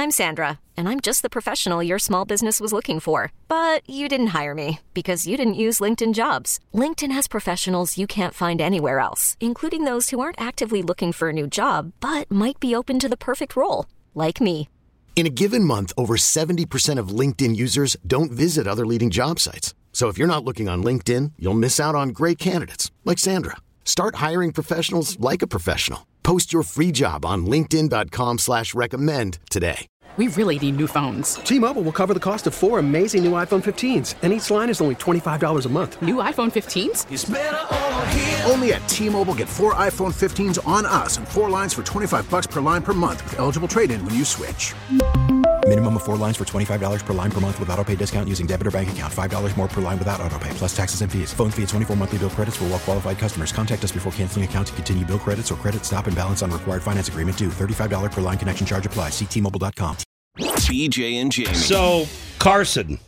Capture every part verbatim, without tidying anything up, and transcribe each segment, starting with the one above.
I'm Sandra, and I'm just the professional your small business was looking for. But you didn't hire me because you didn't use LinkedIn Jobs. LinkedIn has professionals you can't find anywhere else, including those who aren't actively looking for a new job, but might be open to the perfect role, like me. In a given month, over seventy percent of LinkedIn users don't visit other leading job sites. So if you're not looking on LinkedIn, you'll miss out on great candidates like Sandra. Start hiring professionals like a professional. Post your free job on linkedin.com slash recommend today. We really need new phones. T-Mobile will cover the cost of four amazing new iPhone fifteens, and each line is only twenty-five dollars a month. New iPhone fifteens? It's better over here. Only at T-Mobile, get four iPhone fifteens on us and four lines for twenty-five dollars per line per month with eligible trade-in when you switch. Minimum of four lines for twenty-five dollars per line per month with autopay discount using debit or bank account. five dollars more per line without autopay, plus taxes and fees. Phone fee at twenty-four monthly bill credits for well-qualified customers. Contact us before canceling account to continue bill credits or credit stop and balance on required finance agreement due. thirty-five dollars per line connection charge applies. See T Mobile dot com. B J and Jamie. So, Carson,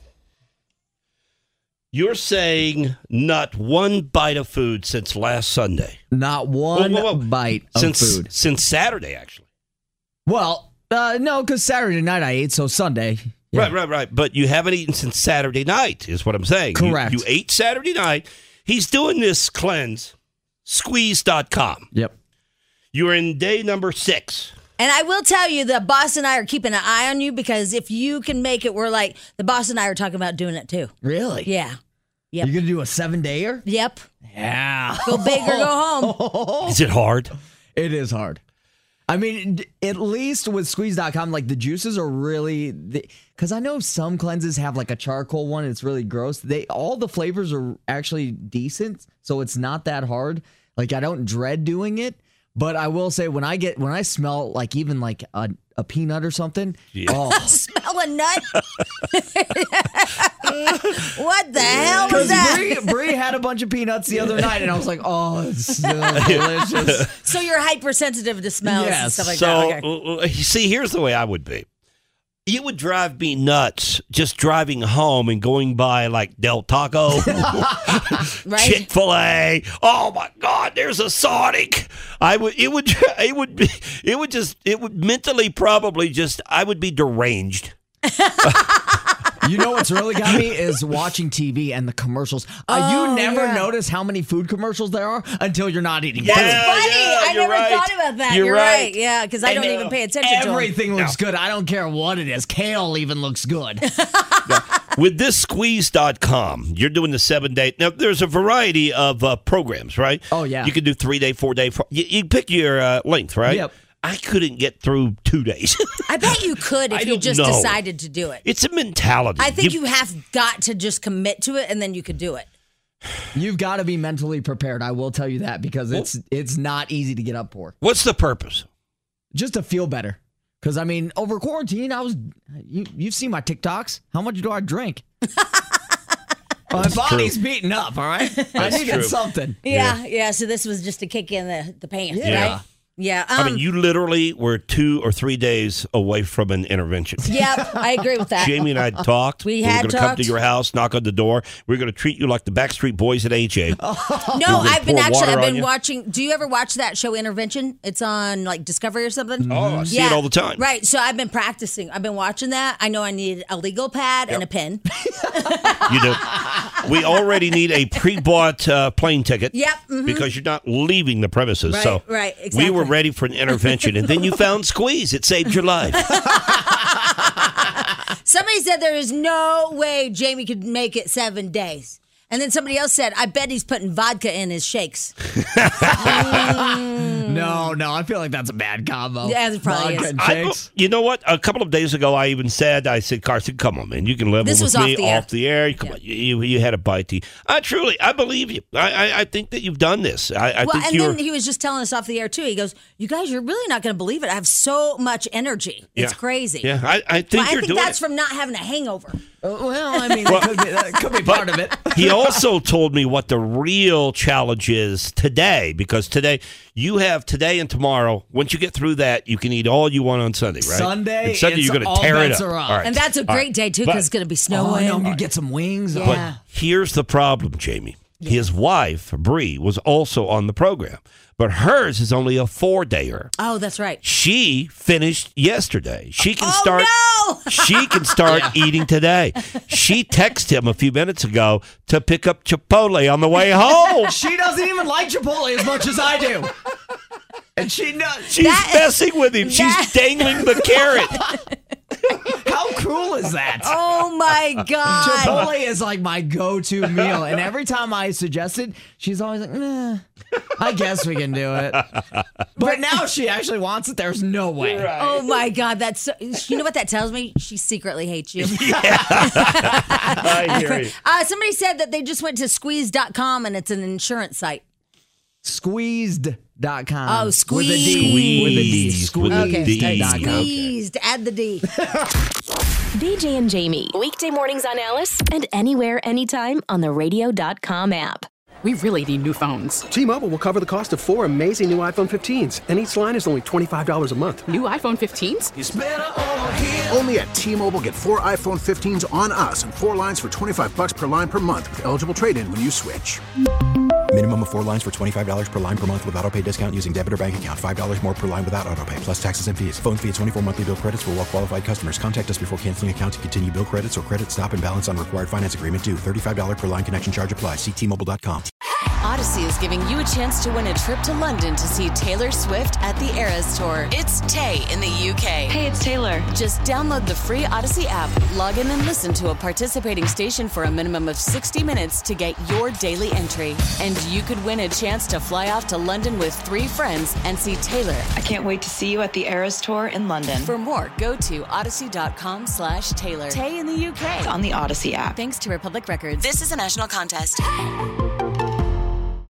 you're saying not one bite of food since last Sunday. Not one whoa, whoa, whoa. bite of since, food. Since Saturday, actually. Well, uh, no, because Saturday night I ate, so Sunday. Yeah. Right, right, right. But you haven't eaten since Saturday night, is what I'm saying. Correct. You, you ate Saturday night. He's doing this cleanse, squeeze dot com. Yep. You're in day number six. And I will tell you that Boss and I are keeping an eye on you because if you can make it, we're like, the Boss and I are talking about doing it too. Really? Yeah. Yep. You're going to do a seven-dayer? Yep. Yeah. Go big or go home. Is it hard? It is hard. I mean, at least with squeeze dot com, like the juices are really, because I know some cleanses have like a charcoal one. It's really gross. They all the flavors are actually decent, so it's not that hard. Like I don't dread doing it. But I will say when I get when I smell like even like a, a peanut or something, yeah. oh. Smell a nut. What the hell was that? Bree, Bree had a bunch of peanuts the other night, and I was like, oh, it's so delicious. So you're hypersensitive to smells yes. and stuff like so, that. Okay. Uh, you see, here's the way I would be. It would drive me nuts just driving home and going by like Del Taco, right? Chick-fil-A. Oh my God, there's a Sonic. I would. It would. It would be. It would just. It would mentally probably just. I would be deranged. You know what's really got me is watching T V and the commercials. Uh, Oh, you never yeah. notice how many food commercials there are until you're not eating Yeah. food. That's funny. yeah, I you're never right. thought about that. You're You're, right. right. Yeah, because I And, don't uh, even pay attention to Everything them. looks good. I don't care what it is. Kale even looks good. With this squeeze dot com, you're doing the seven day. Now, there's a variety of uh, programs, right? Oh, yeah. You can do three day, four day. Four, you, you pick your uh, length, right? Yep. I couldn't get through two days. I bet you could I if you don't just know. decided to do it. It's a mentality. I think You- you have got to just commit to it, and then you could do it. You've got to be mentally prepared. I will tell you that because it's it's not easy to get up for. What's the purpose? Just to feel better. Because I mean, over quarantine, I was. You, you've seen my TikToks. How much do I drink? My body's true. beating up. All right, I That's needed true. something. Yeah, yeah. So this was just to kick in the, the pants, Yeah. right? Yeah. I Um, mean, you literally were two or three days away from an intervention. Yep, I agree with that. Jamie and I had talked. We were had going to come talked. to your house, knock on the door. We were going to treat you like the Backstreet Boys at A J. No, gonna I've been pour actually water I've on been you? watching. Do you ever watch that show Intervention? It's on like Discovery or something. Oh, I see it all the time. Right. So I've been practicing. I've been watching that. I know I need a legal pad and a pen. You do. We already need a pre-bought uh, plane ticket. Yep, mhm. Because you're not leaving the premises. Right, so right, we exactly. were ready for an intervention, and then you found Squeeze. It saved your life. Somebody said there is no way Jamie could make it seven days. And then somebody else said, I bet he's putting vodka in his shakes. mm. No, no, I feel like that's a bad combo. Yeah, it probably Vodka is. and I, shakes. you know what? A couple of days ago, I even said, I said, Carson, come on, man. You can level This with was me off the air. off the air. Come Yeah. on, you, you had a bite to you. I truly, I believe you. I, I, I think that you've done this. I, I Well, think and you're. then he was just telling us off the air, too. He goes, you guys, you're really not going to believe it. I have so much energy. It's Yeah. crazy. Yeah, I, I think Well, I you're think doing that's it. from not having a hangover. Uh, well, I mean, that could be, that could be part of it. He also told me what the real challenge is today, because today you have today and tomorrow. Once you get through that, you can eat all you want on Sunday, right? Sunday, and Sunday it's you're going to all tear it bets up. are up. All right. And that's a All great right. day, too, But- because it's going to be Oh, snowing. no, you get some wings. Yeah. But here's the problem, Jamie. His wife, Bree, was also on the program, but hers is only a four-dayer. Oh, that's right. She finished yesterday. She can oh, start. No! She can start yeah. eating today. She texted him a few minutes ago to pick up Chipotle on the way home. She doesn't even like Chipotle as much as I do. And she knows. She's that, messing with him. That, She's dangling the carrot. How cool is that? Oh, my God. Chipotle is like my go-to meal. And every time I suggest it, she's always like, nah, I guess we can do it. But now she actually wants it. There's no way. Right. Oh, my God. That's so, you know what that tells me? She secretly hates you. Yeah. I hear you. Uh, somebody said that they just went to squeeze dot com and it's an insurance site. Squeezed dot com. Oh, squeezed. With a D. With a D. Squeezed. Okay. D. Squeezed. Okay. Add the D. B J and Jamie. Weekday mornings on Alice and anywhere, anytime on the radio dot com app. We really need new phones. T-Mobile will cover the cost of four amazing new iPhone fifteens, and each line is only twenty-five dollars a month. New iPhone fifteens? It's better over here. Only at T-Mobile, get four iPhone fifteens on us and four lines for twenty-five bucks per line per month with eligible trade-in when you switch. Minimum of four lines for twenty-five dollars per line per month with autopay discount using debit or bank account. five dollars more per line without autopay, plus taxes and fees. Phone fee at twenty-four monthly bill credits for well-qualified customers. Contact us before canceling account to continue bill credits or credit stop and balance on required finance agreement due. thirty-five dollars per line connection charge applies. See T Mobile dot com. Odyssey is giving you a chance to win a trip to London to see Taylor Swift at the Eras Tour. It's Tay in the U K. Hey, it's Taylor. Just download the free Odyssey app, log in and listen to a participating station for a minimum of sixty minutes to get your daily entry. And you could win a chance to fly off to London with three friends and see Taylor. I can't wait to see you at the Eras Tour in London. For more, go to odyssey dot com slash Taylor. Tay in the U K. It's on the Odyssey app. Thanks to Republic Records. This is a national contest.